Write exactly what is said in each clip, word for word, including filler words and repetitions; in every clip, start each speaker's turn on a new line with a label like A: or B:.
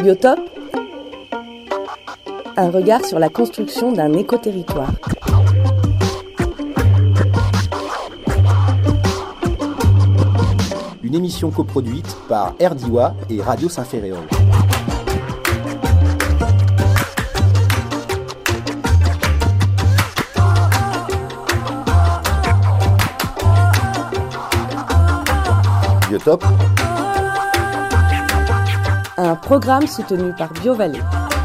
A: Biotope, un regard sur la construction d'un écoterritoire.
B: Une émission coproduite par Erdiwa et Radio Saint-Ferréol. Biotope,
A: Un programme soutenu par BioVallée.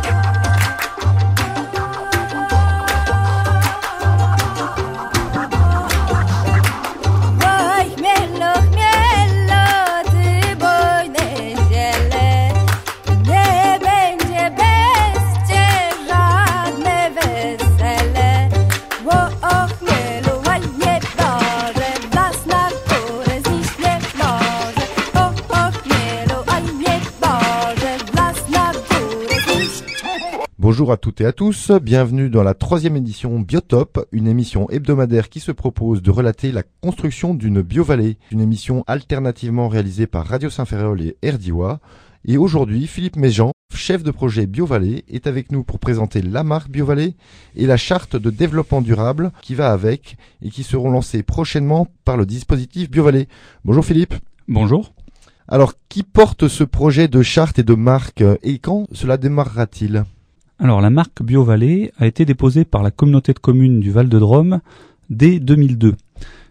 C: Bonjour à toutes et à tous, bienvenue dans la troisième édition Biotope, une émission hebdomadaire qui se propose de relater la construction d'une biovallée, une émission alternativement réalisée par Radio Saint-Ferréol et Erdiwa. Et aujourd'hui, Philippe Méjean, chef de projet BioVallée, est avec nous pour présenter la marque BioVallée et la charte de développement durable qui va avec et qui seront lancées prochainement par le dispositif BioVallée. Bonjour Philippe.
D: Bonjour.
C: Alors, qui porte ce projet de charte et de marque et quand cela démarrera-t-il ?
D: Alors, la marque BioVallée a été déposée par la communauté de communes du Val-de-Drôme dès deux mille deux.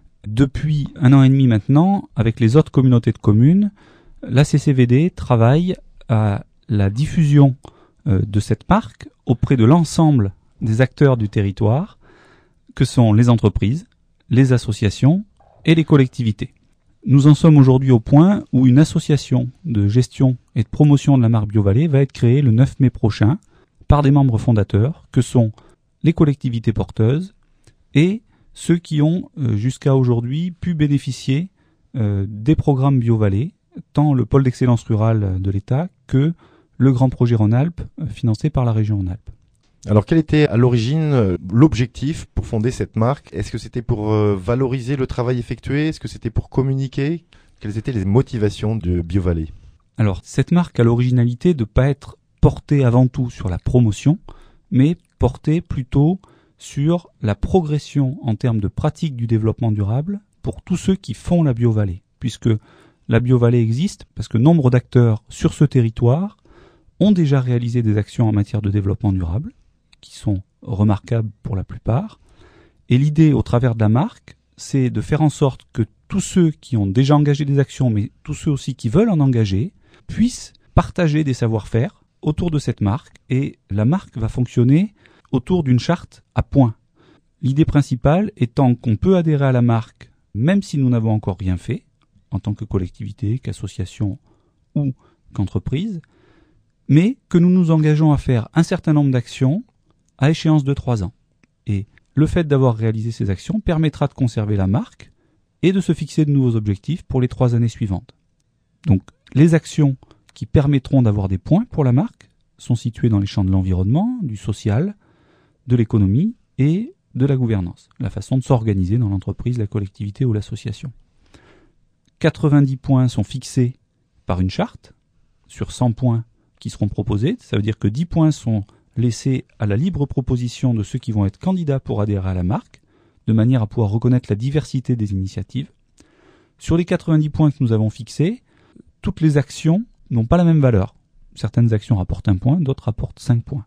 D: Depuis un an et demi maintenant, avec les autres communautés de communes, la C C V D travaille à la diffusion euh, de cette marque auprès de l'ensemble des acteurs du territoire, que sont les entreprises, les associations et les collectivités. Nous en sommes aujourd'hui au point où une association de gestion et de promotion de la marque BioVallée va être créée le neuf mai prochain, par des membres fondateurs que sont les collectivités porteuses et ceux qui ont euh, jusqu'à aujourd'hui pu bénéficier euh, des programmes BioVallée, tant le pôle d'excellence rurale de l'État que le grand projet Rhône-Alpes euh, financé par la région Rhône-Alpes.
C: Alors quel était à l'origine euh, l'objectif pour fonder cette marque ? Est-ce que c'était pour euh, valoriser le travail effectué ? Est-ce que c'était pour communiquer ? Quelles étaient les motivations de BioVallée ?
D: Alors cette marque a l'originalité de ne pas être porté avant tout sur la promotion, mais porté plutôt sur la progression en termes de pratique du développement durable pour tous ceux qui font la biovallée, puisque la biovallée existe parce que nombre d'acteurs sur ce territoire ont déjà réalisé des actions en matière de développement durable, qui sont remarquables pour la plupart, et l'idée au travers de la marque, c'est de faire en sorte que tous ceux qui ont déjà engagé des actions, mais tous ceux aussi qui veulent en engager, puissent partager des savoir-faire autour de cette marque, et la marque va fonctionner autour d'une charte à points. L'idée principale étant qu'on peut adhérer à la marque même si nous n'avons encore rien fait, en tant que collectivité, qu'association ou qu'entreprise, mais que nous nous engageons à faire un certain nombre d'actions à échéance de trois ans. Et le fait d'avoir réalisé ces actions permettra de conserver la marque et de se fixer de nouveaux objectifs pour les trois années suivantes. Donc les actions qui permettront d'avoir des points pour la marque sont situés dans les champs de l'environnement, du social, de l'économie et de la gouvernance, la façon de s'organiser dans l'entreprise, la collectivité ou l'association. quatre-vingt-dix points sont fixés par une charte sur cent points qui seront proposés. Ça veut dire que dix points sont laissés à la libre proposition de ceux qui vont être candidats pour adhérer à la marque, de manière à pouvoir reconnaître la diversité des initiatives. Sur les quatre-vingt-dix points que nous avons fixés, toutes les actions n'ont pas la même valeur. Certaines actions rapportent un point, d'autres rapportent cinq points.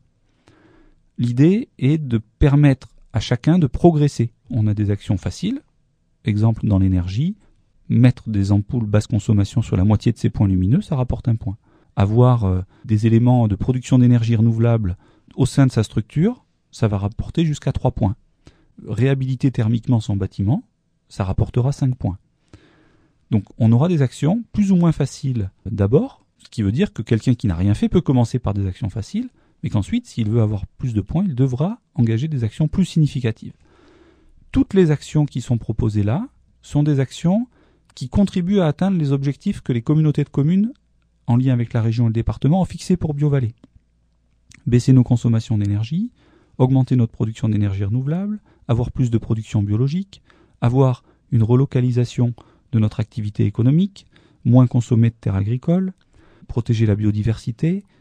D: L'idée est de permettre à chacun de progresser. On a des actions faciles, exemple dans l'énergie, mettre des ampoules basse consommation sur la moitié de ces points lumineux, ça rapporte un point. Avoir euh, des éléments de production d'énergie renouvelable au sein de sa structure, ça va rapporter jusqu'à trois points. Réhabiliter thermiquement son bâtiment, ça rapportera cinq points. Donc on aura des actions plus ou moins faciles d'abord, ce qui veut dire que quelqu'un qui n'a rien fait peut commencer par des actions faciles, mais qu'ensuite, s'il veut avoir plus de points, il devra engager des actions plus significatives. Toutes les actions qui sont proposées là sont des actions qui contribuent à atteindre les objectifs que les communautés de communes, en lien avec la région et le département, ont fixés pour BioVallée. Baisser nos consommations d'énergie, augmenter notre production d'énergie renouvelable, avoir plus de production biologique, avoir une relocalisation de notre activité économique, moins consommer de terres agricoles, protéger la biodiversité,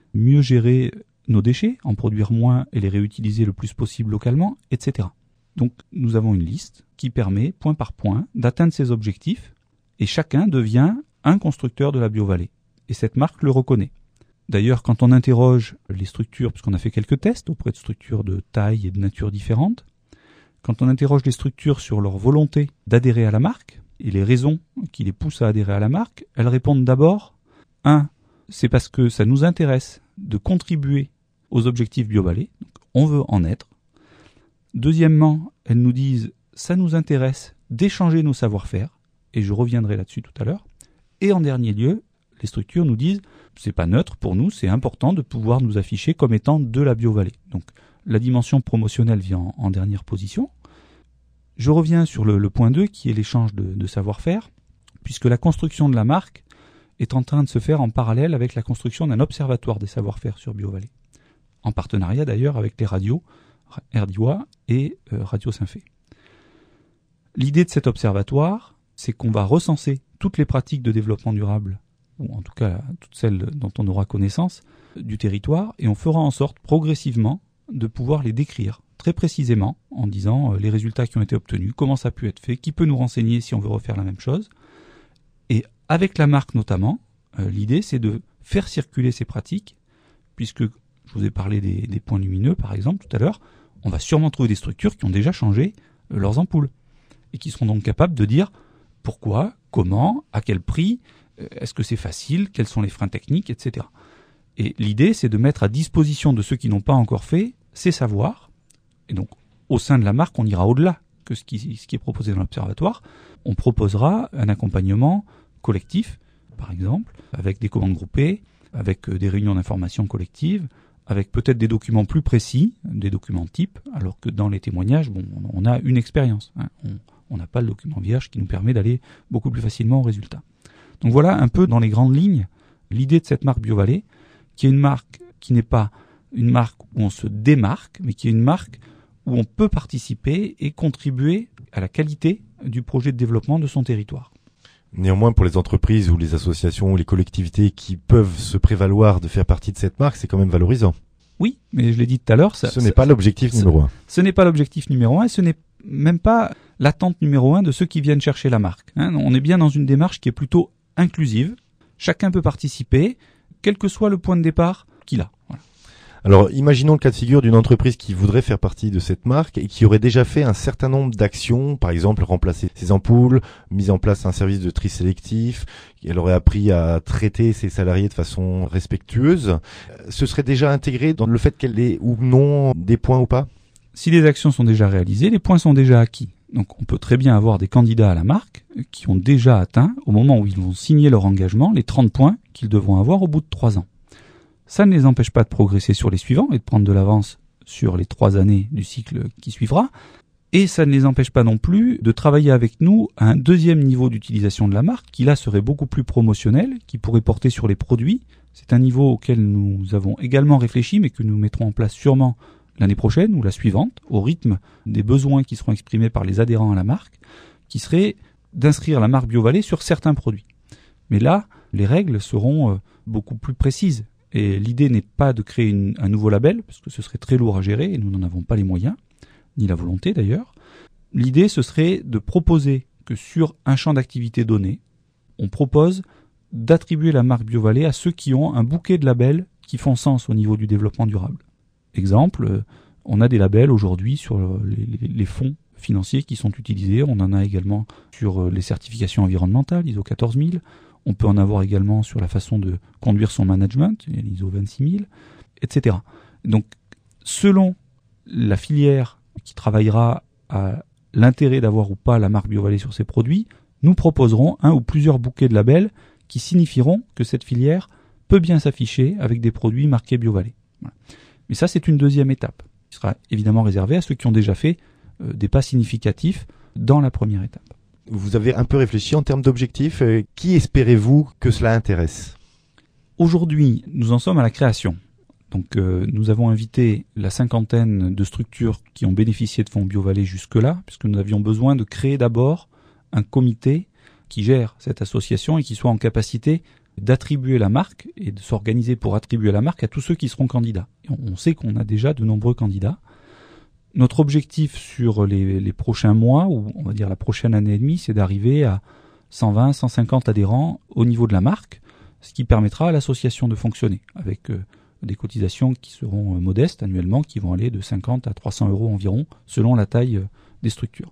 D: mieux gérer nos déchets, en produire moins et les réutiliser le plus possible localement, et cetera. Donc nous avons une liste qui permet, point par point, d'atteindre ces objectifs et chacun devient un constructeur de la BioVallée. Et cette marque le reconnaît. D'ailleurs, quand on interroge les structures, puisqu'on a fait quelques tests auprès de structures de taille et de nature différentes, quand on interroge les structures sur leur volonté d'adhérer à la marque et les raisons qui les poussent à adhérer à la marque, elles répondent d'abord, un, c'est parce que ça nous intéresse de contribuer aux objectifs BioVallée, donc on veut en être. Deuxièmement, elles nous disent, ça nous intéresse d'échanger nos savoir-faire, et je reviendrai là-dessus tout à l'heure. Et en dernier lieu, les structures nous disent, c'est pas neutre pour nous, c'est important de pouvoir nous afficher comme étant de la BioVallée. Donc la dimension promotionnelle vient en, en dernière position. Je reviens sur le, le point deux qui est l'échange de, de savoir-faire, puisque la construction de la marque est en train de se faire en parallèle avec la construction d'un observatoire des savoir-faire sur BioVallée, en partenariat d'ailleurs avec les radios Erdiwa et euh, Radio Saint-Fé. L'idée de cet observatoire, c'est qu'on va recenser toutes les pratiques de développement durable, ou en tout cas toutes celles dont on aura connaissance, du territoire, et on fera en sorte progressivement de pouvoir les décrire très précisément en disant euh, les résultats qui ont été obtenus, comment ça a pu être fait, qui peut nous renseigner si on veut refaire la même chose. Et avec la marque notamment, euh, l'idée c'est de faire circuler ces pratiques, puisque je vous ai parlé des, des points lumineux par exemple tout à l'heure, on va sûrement trouver des structures qui ont déjà changé euh, leurs ampoules, et qui seront donc capables de dire pourquoi, comment, à quel prix, euh, est-ce que c'est facile, quels sont les freins techniques, et cetera. Et l'idée c'est de mettre à disposition de ceux qui n'ont pas encore fait ces savoirs, et donc au sein de la marque on ira au-delà que ce qui, ce qui est proposé dans l'observatoire, on proposera un accompagnement collectif, par exemple, avec des commandes groupées, avec des réunions d'information collectives, avec peut-être des documents plus précis, des documents types, alors que dans les témoignages, bon, on a une expérience. Hein. On n'a pas le document vierge qui nous permet d'aller beaucoup plus facilement au résultat. Donc voilà un peu dans les grandes lignes l'idée de cette marque BioVallée, qui est une marque qui n'est pas une marque où on se démarque, mais qui est une marque où on peut participer et contribuer à la qualité du projet de développement de son territoire.
C: Néanmoins, pour les entreprises ou les associations ou les collectivités qui peuvent se prévaloir de faire partie de cette marque, c'est quand même valorisant.
D: Oui, mais je l'ai dit tout à l'heure, ça,
C: ce n'est
D: ça,
C: pas l'objectif
D: ce,
C: numéro un.
D: Ce n'est pas l'objectif numéro un, et ce n'est même pas l'attente numéro un de ceux qui viennent chercher la marque. Hein. On est bien dans une démarche qui est plutôt inclusive. Chacun peut participer, quel que soit le point de départ qu'il a. Voilà.
C: Alors, imaginons le cas de figure d'une entreprise qui voudrait faire partie de cette marque et qui aurait déjà fait un certain nombre d'actions, par exemple remplacer ses ampoules, mis en place un service de tri sélectif, elle aurait appris à traiter ses salariés de façon respectueuse. Ce serait déjà intégré dans le fait qu'elle ait ou non des points ou pas ?
D: Si les actions sont déjà réalisées, les points sont déjà acquis. Donc on peut très bien avoir des candidats à la marque qui ont déjà atteint, au moment où ils vont signer leur engagement, les trente points qu'ils devront avoir au bout de trois ans. Ça ne les empêche pas de progresser sur les suivants et de prendre de l'avance sur les trois années du cycle qui suivra. Et ça ne les empêche pas non plus de travailler avec nous à un deuxième niveau d'utilisation de la marque, qui là serait beaucoup plus promotionnel, qui pourrait porter sur les produits. C'est un niveau auquel nous avons également réfléchi, mais que nous mettrons en place sûrement l'année prochaine ou la suivante, au rythme des besoins qui seront exprimés par les adhérents à la marque, qui serait d'inscrire la marque BioVallée sur certains produits. Mais là, les règles seront beaucoup plus précises. Et l'idée n'est pas de créer une, un nouveau label, parce que ce serait très lourd à gérer et nous n'en avons pas les moyens, ni la volonté d'ailleurs. L'idée, ce serait de proposer que sur un champ d'activité donné, on propose d'attribuer la marque BioVallée à ceux qui ont un bouquet de labels qui font sens au niveau du développement durable. Exemple, on a des labels aujourd'hui sur les, les, les fonds financiers qui sont utilisés, on en a également sur les certifications environnementales, I S O quatorze mille, on peut en avoir également sur la façon de conduire son management, l'I S O vingt-six mille, et cetera. Donc, selon la filière qui travaillera à l'intérêt d'avoir ou pas la marque BioVallée sur ses produits, nous proposerons un ou plusieurs bouquets de labels qui signifieront que cette filière peut bien s'afficher avec des produits marqués BioVallée. Voilà. Mais ça, c'est une deuxième étape, qui sera évidemment réservée à ceux qui ont déjà fait euh, des pas significatifs dans la première étape.
C: Vous avez un peu réfléchi en termes d'objectifs. Euh, qui espérez-vous que cela intéresse ?
D: Aujourd'hui, nous en sommes à la création. Donc, euh, nous avons invité la cinquantaine de structures qui ont bénéficié de fonds BioVallée jusque-là, puisque nous avions besoin de créer d'abord un comité qui gère cette association et qui soit en capacité d'attribuer la marque et de s'organiser pour attribuer la marque à tous ceux qui seront candidats. Et on sait qu'on a déjà de nombreux candidats. Notre objectif sur les, les prochains mois, ou on va dire la prochaine année et demie, c'est d'arriver à cent vingt, cent cinquante adhérents au niveau de la marque, ce qui permettra à l'association de fonctionner avec euh, des cotisations qui seront euh, modestes annuellement, qui vont aller de cinquante à trois cents euros environ, selon la taille euh, des structures.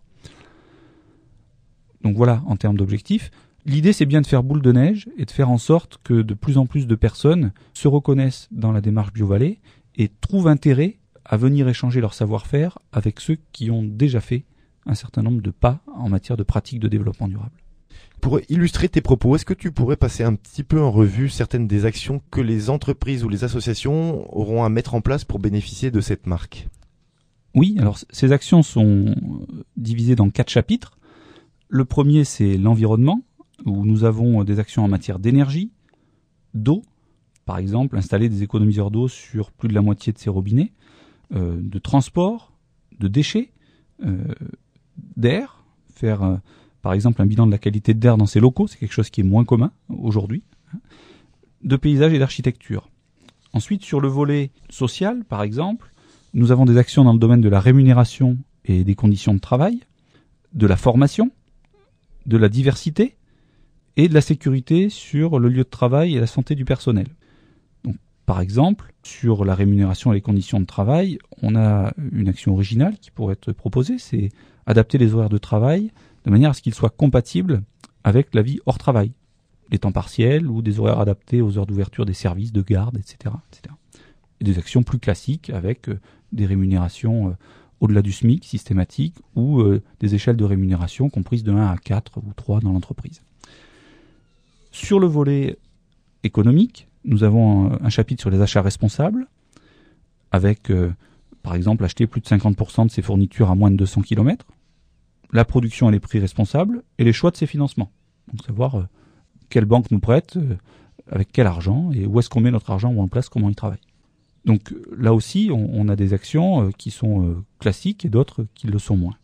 D: Donc voilà, en termes d'objectifs. L'idée, c'est bien de faire boule de neige et de faire en sorte que de plus en plus de personnes se reconnaissent dans la démarche BioVallée et trouvent intérêt à venir échanger leur savoir-faire avec ceux qui ont déjà fait un certain nombre de pas en matière de pratiques de développement durable.
C: Pour illustrer tes propos, est-ce que tu pourrais passer un petit peu en revue certaines des actions que les entreprises ou les associations auront à mettre en place pour bénéficier de cette marque ?
D: Oui, alors ces actions sont divisées dans quatre chapitres. Le premier, c'est l'environnement, où nous avons des actions en matière d'énergie, d'eau, par exemple, installer des économiseurs d'eau sur plus de la moitié de ces robinets, euh, de transport, de déchets, euh, d'air, faire euh, par exemple un bilan de la qualité de l'air dans ces locaux, c'est quelque chose qui est moins commun aujourd'hui, de paysage et d'architecture. Ensuite, sur le volet social, par exemple, nous avons des actions dans le domaine de la rémunération et des conditions de travail, de la formation, de la diversité et de la sécurité sur le lieu de travail et la santé du personnel. Donc, par exemple, sur la rémunération et les conditions de travail, on a une action originale qui pourrait être proposée, c'est adapter les horaires de travail de manière à ce qu'ils soient compatibles avec la vie hors travail, les temps partiels ou des horaires adaptés aux heures d'ouverture des services, de garde, et cetera, et cetera. Et des actions plus classiques avec euh, des rémunérations euh, au-delà du SMIC systématique ou euh, des échelles de rémunération comprises de un à quatre ou trois dans l'entreprise. Sur le volet économique, nous avons un, un chapitre sur les achats responsables avec, euh, par exemple, acheter plus de cinquante pour cent de ses fournitures à moins de deux cents kilomètres, la production et les prix responsables et les choix de ses financements. Donc savoir euh, quelle banque nous prête, euh, avec quel argent et où est-ce qu'on met notre argent, où on le place, comment il travaille. Donc là aussi, on, on a des actions euh, qui sont euh, classiques et d'autres qui le sont moins.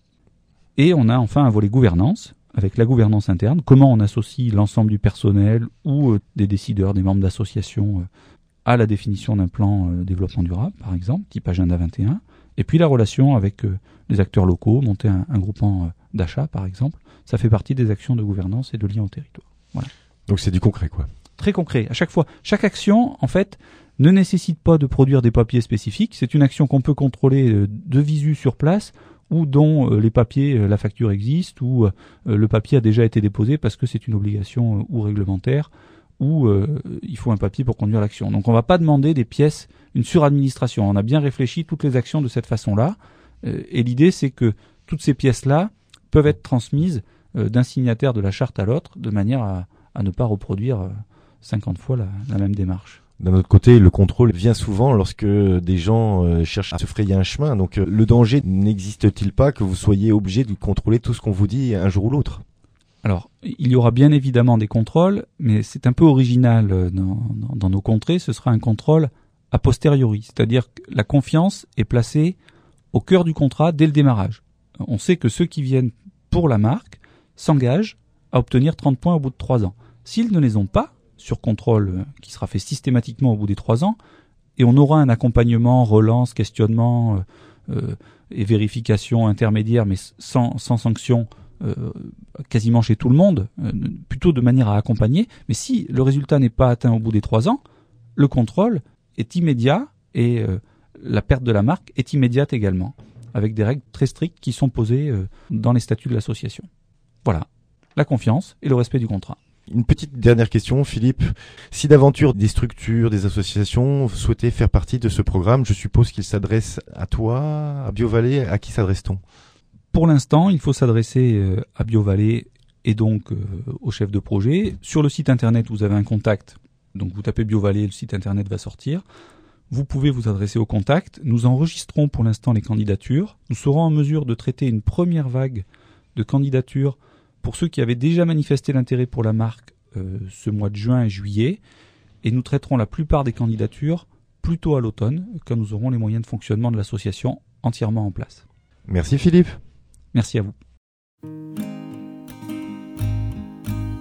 D: Et on a enfin un volet gouvernance, avec la gouvernance interne, comment on associe l'ensemble du personnel ou euh, des décideurs, des membres d'associations euh, à la définition d'un plan euh, développement durable, par exemple, type Agenda vingt et un, et puis la relation avec euh, les acteurs locaux, monter un, un groupement euh, d'achat, par exemple, ça fait partie des actions de gouvernance et de lien au territoire. Voilà.
C: Donc c'est du concret, quoi.
D: Très concret. À chaque fois, chaque action, en fait, ne nécessite pas de produire des papiers spécifiques. C'est une action qu'on peut contrôler euh, de visu sur place ou dont euh, les papiers, euh, la facture existe ou euh, le papier a déjà été déposé parce que c'est une obligation euh, ou réglementaire ou euh, il faut un papier pour conduire l'action. Donc on ne va pas demander des pièces, une suradministration. On a bien réfléchi toutes les actions de cette façon-là euh, et l'idée c'est que toutes ces pièces-là peuvent être transmises euh, d'un signataire de la charte à l'autre de manière à, à ne pas reproduire euh, cinquante fois la, la même démarche.
C: D'un autre côté, le contrôle vient souvent lorsque des gens euh, cherchent à se frayer un chemin. Donc euh, le danger n'existe-t-il pas que vous soyez obligé de contrôler tout ce qu'on vous dit un jour ou l'autre ?
D: Alors, il y aura bien évidemment des contrôles, mais c'est un peu original dans, dans, dans nos contrées. Ce sera un contrôle a posteriori, c'est-à-dire que la confiance est placée au cœur du contrat dès le démarrage. On sait que ceux qui viennent pour la marque s'engagent à obtenir trente points au bout de trois ans. S'ils ne les ont pas, sur contrôle qui sera fait systématiquement au bout des trois ans, et on aura un accompagnement, relance, questionnement euh, et vérification intermédiaire, mais sans, sans sanction euh, quasiment chez tout le monde, euh, plutôt de manière à accompagner. Mais si le résultat n'est pas atteint au bout des trois ans, le contrôle est immédiat et euh, la perte de la marque est immédiate également, avec des règles très strictes qui sont posées euh, dans les statuts de l'association. Voilà, la confiance et le respect du contrat.
C: Une petite dernière question, Philippe. Si d'aventure des structures, des associations souhaitaient faire partie de ce programme, je suppose qu'il s'adresse à toi, à BioVallée. À qui s'adresse-t-on ?
D: Pour l'instant, il faut s'adresser à BioVallée et donc euh, au chef de projet. Sur le site internet, vous avez un contact. Donc vous tapez BioVallée, le site internet va sortir. Vous pouvez vous adresser au contact. Nous enregistrons pour l'instant les candidatures. Nous serons en mesure de traiter une première vague de candidatures pour ceux qui avaient déjà manifesté l'intérêt pour la marque euh, ce mois de juin et juillet, et nous traiterons la plupart des candidatures plutôt à l'automne, quand nous aurons les moyens de fonctionnement de l'association entièrement en place.
C: Merci Philippe.
D: Merci à vous.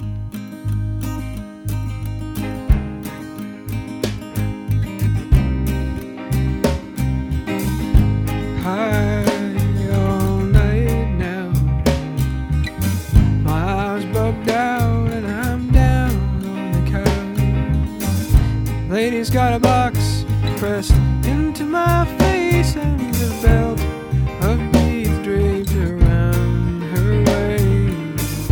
E: lady's got a box pressed into my face and a belt of beads draped around her waist.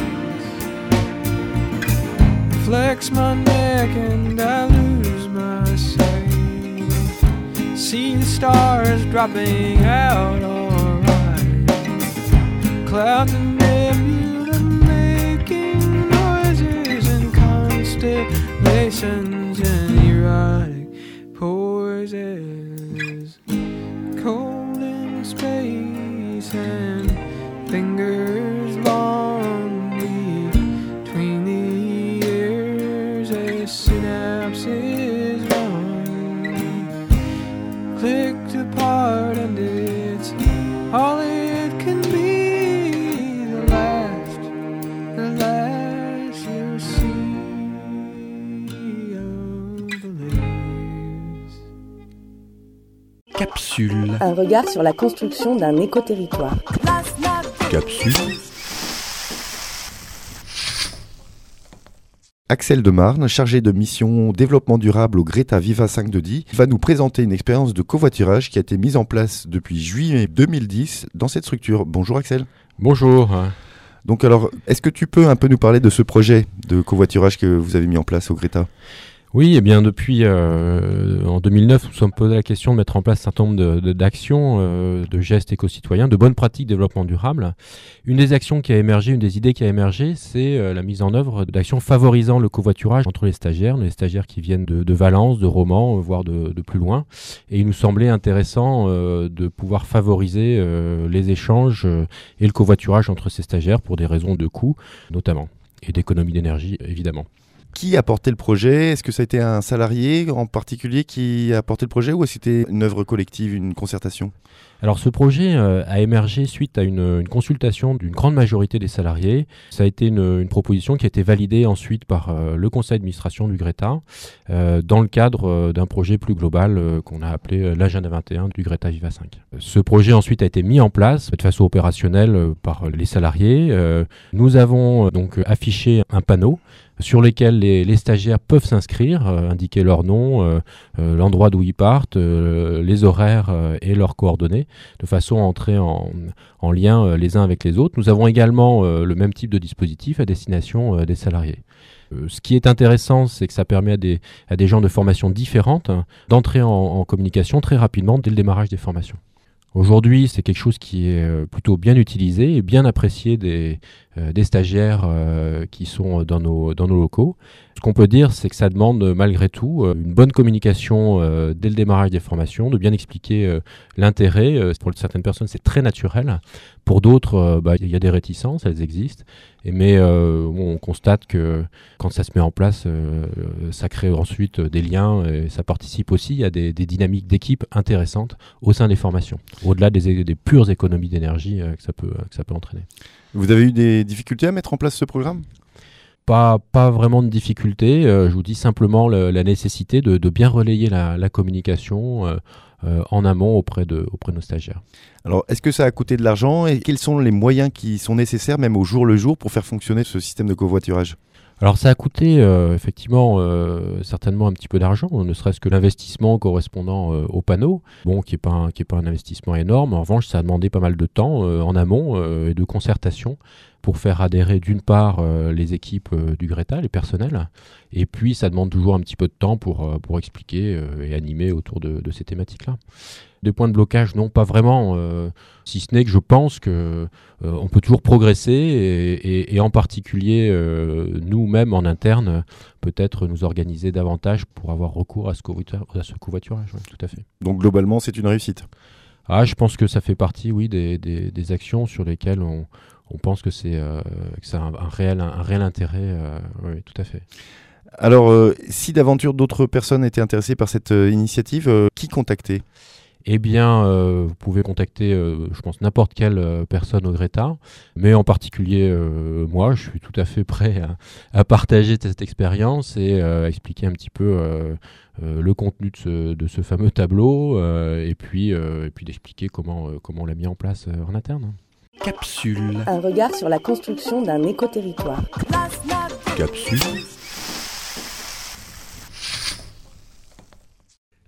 E: Flex my neck and I lose my sight. See the stars dropping out alright. Clouds and nebula making noises and constellations and erotic poises. Cold in space and fingers long between the ears as synapses run. Clicked apart and it's all it can be. The last, the last you'll see of the leaves.
F: Capsule.
A: Un regard sur la construction d'un éco-territoire.
F: Capsule.
C: Axel de Marne, chargé de mission développement durable au Greta Viva cinq de Die, va nous présenter une expérience de covoiturage qui a été mise en place depuis juillet deux mille dix dans cette structure. Bonjour Axel.
G: Bonjour.
C: Donc alors, est-ce que tu peux un peu nous parler de ce projet de covoiturage que vous avez mis en place au Greta ?
G: Oui, eh bien depuis euh, en deux mille neuf, nous nous sommes posé la question de mettre en place un certain nombre de, de, d'actions, euh, de gestes éco-citoyens, de bonnes pratiques de développement durable. Une des actions qui a émergé, une des idées qui a émergé, c'est euh, la mise en œuvre d'actions favorisant le covoiturage entre les stagiaires, les stagiaires qui viennent de, de Valence, de Romans, voire de, de plus loin. Et il nous semblait intéressant euh, de pouvoir favoriser euh, les échanges euh, et le covoiturage entre ces stagiaires pour des raisons de coût, notamment, et d'économie d'énergie, évidemment.
C: Qui a porté le projet ? Est-ce que ça a été un salarié en particulier qui a porté le projet ou c'était une œuvre collective, une concertation ?
G: Alors ce projet euh, a émergé suite à une, une consultation d'une grande majorité des salariés. Ça a été une, une proposition qui a été validée ensuite par euh, le conseil d'administration du Greta euh, dans le cadre euh, d'un projet plus global euh, qu'on a appelé euh, l'Agenda vingt et un du Greta Viva cinq. Ce projet ensuite a été mis en place de façon opérationnelle euh, par les salariés. Euh, nous avons euh, donc affiché un panneau sur lesquels les, les stagiaires peuvent s'inscrire, euh, indiquer leur nom, euh, euh, l'endroit d'où ils partent, euh, les horaires euh, et leurs coordonnées, de façon à entrer en, en lien euh, les uns avec les autres. Nous avons également euh, le même type de dispositif à destination euh, des salariés. Euh, ce qui est intéressant, c'est que ça permet à des, à des gens de formations différentes hein, d'entrer en, en communication très rapidement dès le démarrage des formations. Aujourd'hui, c'est quelque chose qui est plutôt bien utilisé et bien apprécié des, euh, des stagiaires euh, qui sont dans nos, dans nos locaux. Ce qu'on peut dire, c'est que ça demande malgré tout euh, une bonne communication euh, dès le démarrage des formations, de bien expliquer euh, l'intérêt. Euh, pour certaines personnes, c'est très naturel. Pour d'autres, euh, bah, y a des réticences, elles existent. Et mais euh, on constate que quand ça se met en place, euh, ça crée ensuite des liens et ça participe aussi à des, des dynamiques d'équipe intéressantes au sein des formations, au-delà des, des pures économies d'énergie euh, que ça peut, que ça peut entraîner.
C: Vous avez eu des difficultés à mettre en place ce programme ?
G: Pas, pas vraiment de difficulté, euh, je vous dis simplement le, la nécessité de, de bien relayer la, la communication euh, euh, en amont auprès de, auprès de nos stagiaires.
C: Alors, est-ce que ça a coûté de l'argent et quels sont les moyens qui sont nécessaires, même au jour le jour, pour faire fonctionner ce système de covoiturage ?
G: Alors ça a coûté euh, effectivement euh, certainement un petit peu d'argent, ne serait-ce que l'investissement correspondant euh, au panneau, bon, qui n'est pas, un, qui est pas un investissement énorme. En revanche, ça a demandé pas mal de temps euh, en amont euh, et de concertation pour faire adhérer d'une part euh, les équipes euh, du Greta, les personnels, et puis ça demande toujours un petit peu de temps pour, euh, pour expliquer euh, et animer autour de, de ces thématiques-là. Des points de blocage, non, pas vraiment, euh, si ce n'est que je pense qu'on euh, peut toujours progresser et, et, et en particulier euh, nous-mêmes en interne, peut-être nous organiser davantage pour avoir recours à ce, covoitur- à ce covoiturage, ouais, tout à fait.
C: Donc globalement, c'est une réussite ?
G: Ah, je pense que ça fait partie, oui, des, des, des actions sur lesquelles on, on pense que c'est, euh, que c'est un, un, réel, un, un réel intérêt, euh, oui, tout à fait.
C: Alors, euh, si d'aventure d'autres personnes étaient intéressées par cette euh, initiative, euh, qui contacter ?
G: Eh bien, euh, vous pouvez contacter, euh, je pense, n'importe quelle euh, personne au Greta, mais en particulier euh, moi, je suis tout à fait prêt à, à partager cette expérience et euh, à expliquer un petit peu euh, euh, le contenu de ce, de ce fameux tableau euh, et puis, euh, et puis d'expliquer comment, euh, comment on l'a mis en place euh, en interne.
F: Capsule.
A: Un regard sur la construction d'un éco-territoire.
F: Capsule.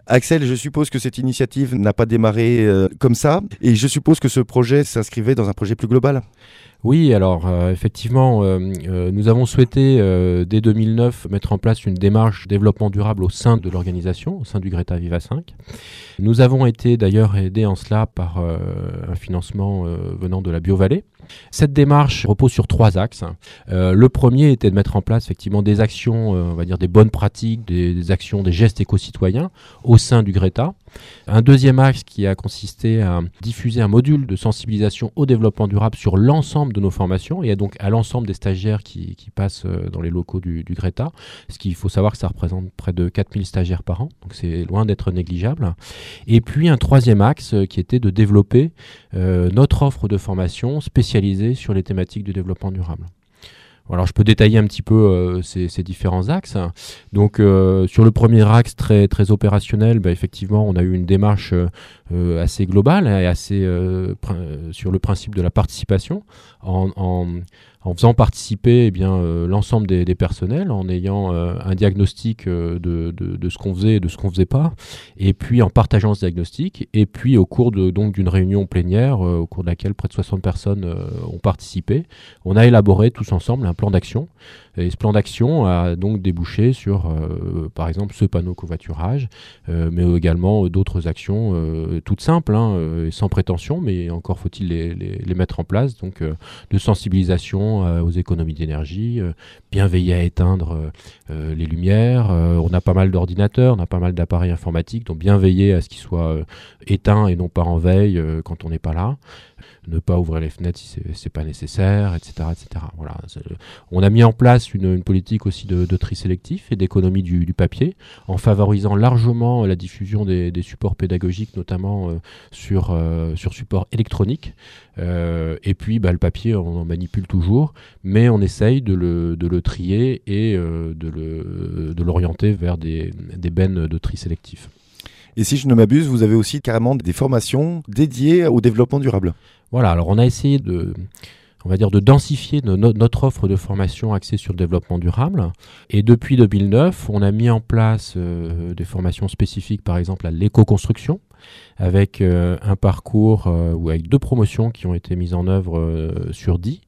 C: Axel, je suppose que cette initiative n'a pas démarré euh, comme ça, et je suppose que ce projet s'inscrivait dans un projet plus global.
G: Oui, alors euh, effectivement, euh, euh, nous avons souhaité euh, dès deux mille neuf mettre en place une démarche développement durable au sein de l'organisation, au sein du Greta Viva cinq. Nous avons été d'ailleurs aidés en cela par euh, un financement euh, venant de la BioVallée. Cette démarche repose sur trois axes. Euh, le premier était de mettre en place effectivement des actions, euh, on va dire des bonnes pratiques, des, des actions, des gestes éco-citoyens au sein du Greta. Un deuxième axe qui a consisté à diffuser un module de sensibilisation au développement durable sur l'ensemble de nos formations et donc à l'ensemble des stagiaires qui, qui passent dans les locaux du, du Greta. Ce qu'il faut savoir que ça représente près de quatre mille stagiaires par an, donc c'est loin d'être négligeable. Et puis un troisième axe qui était de développer euh, notre offre de formation spécialisée sur les thématiques du développement durable. Alors je peux détailler un petit peu euh, ces, ces différents axes. Donc euh, sur le premier axe très très opérationnel, bah, effectivement on a eu une démarche euh, assez globale et assez euh, pr- sur le principe de la participation en, en en faisant participer eh bien, euh, l'ensemble des, des personnels, en ayant euh, un diagnostic euh, de, de, de ce qu'on faisait et de ce qu'on faisait pas, et puis en partageant ce diagnostic, et puis au cours de, donc, d'une réunion plénière, euh, au cours de laquelle près de soixante personnes euh, ont participé, on a élaboré tous ensemble un plan d'action. Et ce plan d'action a donc débouché sur, euh, par exemple, ce panneau covoiturage, euh, mais également euh, d'autres actions euh, toutes simples, hein, euh, sans prétention, mais encore faut-il les, les, les mettre en place, donc euh, de sensibilisation euh, aux économies d'énergie, euh, bien veiller à éteindre euh, les lumières. Euh, on a pas mal d'ordinateurs, on a pas mal d'appareils informatiques, donc bien veiller à ce qu'ils soient euh, éteints et non pas en veille euh, quand on n'est pas là. Ne pas ouvrir les fenêtres si c'est, c'est pas nécessaire, et cetera, et cetera. Voilà. On a mis en place une, une politique aussi de, de tri sélectif et d'économie du, du papier, en favorisant largement la diffusion des, des supports pédagogiques, notamment euh, sur euh, sur support électronique. Euh, et puis, bah, le papier, on en manipule toujours, mais on essaye de le de le trier et euh, de le de l'orienter vers des des bennes de tri sélectif.
C: Et si je ne m'abuse, vous avez aussi carrément des formations dédiées au développement durable.
G: Voilà, alors on a essayé de, on va dire, de densifier no- notre offre de formation axée sur le développement durable. Et depuis deux mille neuf, on a mis en place euh, des formations spécifiques, par exemple à l'éco-construction, avec euh, un parcours euh, ou avec deux promotions qui ont été mises en œuvre euh, sur dix.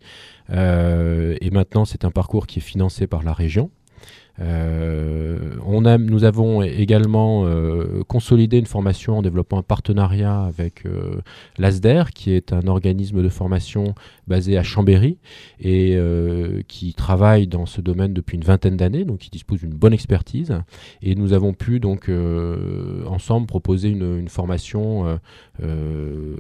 G: Euh, et maintenant, c'est un parcours qui est financé par la région. Euh, on a, nous avons également euh, consolidé une formation en développant un partenariat avec euh, l'A S D E R, qui est un organisme de formation basé à Chambéry et euh, qui travaille dans ce domaine depuis une vingtaine d'années, donc qui dispose d'une bonne expertise. Et nous avons pu donc euh, ensemble proposer une, une formation, euh, euh,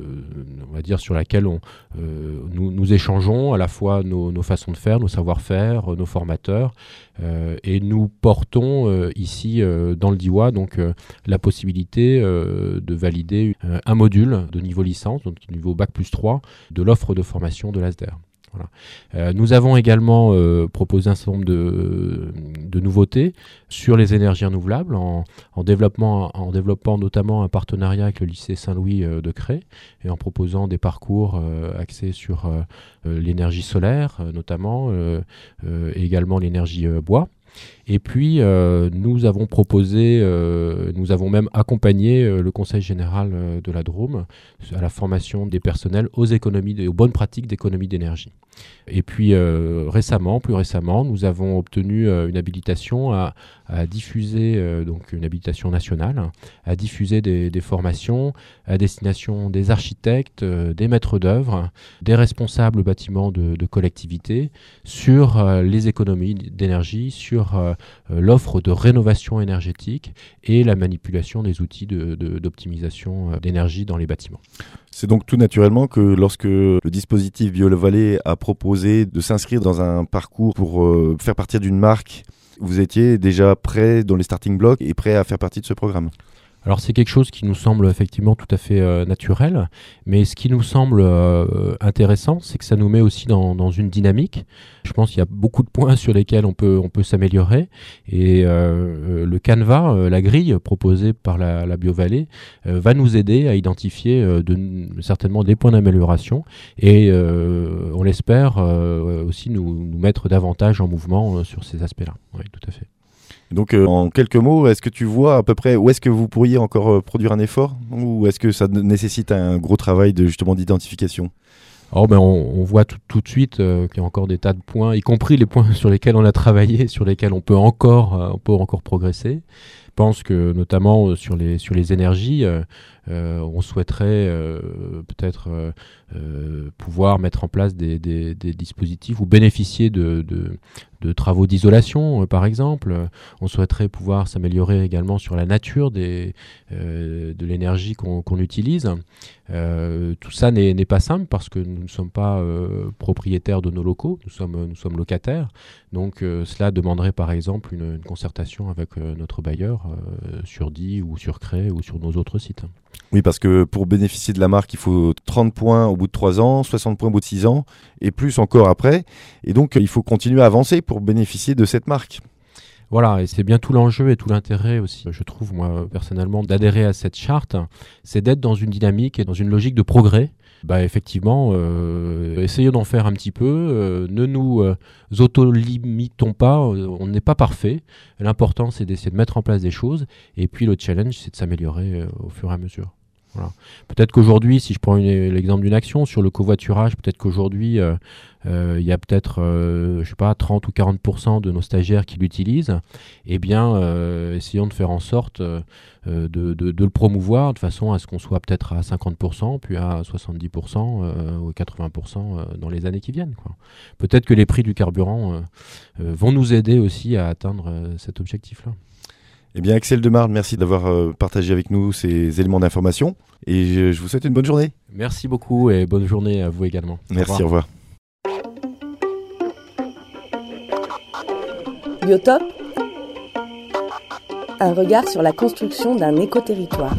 G: on va dire, sur laquelle on, euh, nous, nous échangeons à la fois nos, nos façons de faire, nos savoir-faire, nos formateurs. Euh, et nous portons euh, ici euh, dans le D I W A donc euh, la possibilité euh, de valider euh, un module de niveau licence, donc niveau bac plus trois, de l'offre de formation de l'A S D E R. Voilà. Euh, nous avons également euh, proposé un certain nombre de, de nouveautés sur les énergies renouvelables en, en, développement, en développant notamment un partenariat avec le lycée Saint-Louis euh, de Cré et en proposant des parcours euh, axés sur euh, euh, l'énergie solaire euh, notamment euh, euh, et également l'énergie euh, bois. Et puis, euh, nous avons proposé, euh, nous avons même accompagné euh, le Conseil général euh, de la Drôme à la formation des personnels aux économies, aux bonnes pratiques d'économie d'énergie. Et puis, euh, récemment, plus récemment, nous avons obtenu euh, une habilitation à, à diffuser, euh, donc une habilitation nationale, à diffuser des, des formations à destination des architectes, euh, des maîtres d'œuvre, des responsables bâtiments de, de collectivités sur euh, les économies d'énergie, sur euh, l'offre de rénovation énergétique et la manipulation des outils de, de, d'optimisation d'énergie dans les bâtiments.
C: C'est donc tout naturellement que lorsque le dispositif BioVallée a proposé de s'inscrire dans un parcours pour euh, faire partie d'une marque, vous étiez déjà prêt dans les starting blocks et prêt à faire partie de ce programme.
G: Alors c'est quelque chose qui nous semble effectivement tout à fait euh, naturel, mais ce qui nous semble euh, intéressant, c'est que ça nous met aussi dans, dans une dynamique. Je pense qu'il y a beaucoup de points sur lesquels on peut, on peut s'améliorer, et euh, le canevas, euh, la grille proposée par la, la BioVallée, euh, va nous aider à identifier euh, de, certainement des points d'amélioration, et euh, on l'espère euh, aussi nous, nous mettre davantage en mouvement euh, sur ces aspects-là. Oui, tout à fait.
C: Donc euh, en quelques mots, est-ce que tu vois à peu près où est-ce que vous pourriez encore euh, produire un effort, ou est-ce que ça nécessite un gros travail de justement d'identification ?
G: Alors ben on, on voit tout, tout de suite euh, qu'il y a encore des tas de points, y compris les points sur lesquels on a travaillé, sur lesquels on peut encore, euh, on peut encore progresser. Je pense que notamment euh, sur les sur les énergies, euh, euh, on souhaiterait euh, peut-être euh, euh, pouvoir mettre en place des, des, des dispositifs ou bénéficier de, de, de travaux d'isolation, euh, par exemple. On souhaiterait pouvoir s'améliorer également sur la nature des, euh, de l'énergie qu'on, qu'on utilise. Euh, tout ça n'est, n'est pas simple parce que nous ne sommes pas euh, propriétaires de nos locaux, nous sommes, nous sommes locataires. Donc euh, cela demanderait par exemple une, une concertation avec euh, notre bailleur euh, sur D I ou sur Cré ou sur nos autres sites.
C: Oui, parce que pour bénéficier de la marque, il faut trente points au bout de trois ans, soixante points au bout de six ans, et plus encore après. Et donc, il faut continuer à avancer pour bénéficier de cette marque.
G: Voilà, et c'est bien tout l'enjeu et tout l'intérêt aussi, je trouve, moi, personnellement, d'adhérer à cette charte, c'est d'être dans une dynamique et dans une logique de progrès. Bah effectivement, euh, essayons d'en faire un petit peu, euh, ne nous euh, auto-limitons pas, euh, on n'est pas parfait. L'important, c'est d'essayer de mettre en place des choses, et puis le challenge, c'est de s'améliorer euh, au fur et à mesure. Voilà. Peut-être qu'aujourd'hui, si je prends une, l'exemple d'une action sur le covoiturage, peut-être qu'aujourd'hui, il euh, euh, y a peut-être, euh, je sais pas, trente ou quarante pour cent de nos stagiaires qui l'utilisent. Eh bien, euh, essayons de faire en sorte euh, de, de, de le promouvoir de façon à ce qu'on soit peut-être à cinquante pour cent, puis à soixante-dix pour cent euh, ou quatre-vingts pour cent euh, dans les années qui viennent, quoi. Peut-être que les prix du carburant euh, euh, vont nous aider aussi à atteindre euh, cet objectif-là.
C: Eh bien, Axel Demarde, merci d'avoir euh, partagé avec nous ces éléments d'information. Et je, je vous souhaite une bonne journée.
G: Merci beaucoup et bonne journée à vous également.
C: Merci, au revoir.
A: Au revoir. Biotop, un regard sur la construction d'un écoterritoire.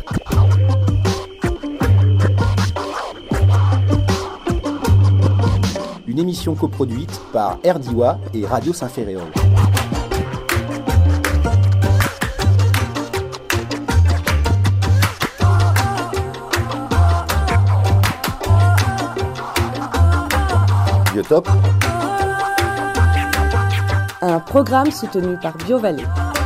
B: Une émission coproduite par Erdiwa et Radio Saint-Ferréol. Biotop,
A: un programme soutenu par BioVallée.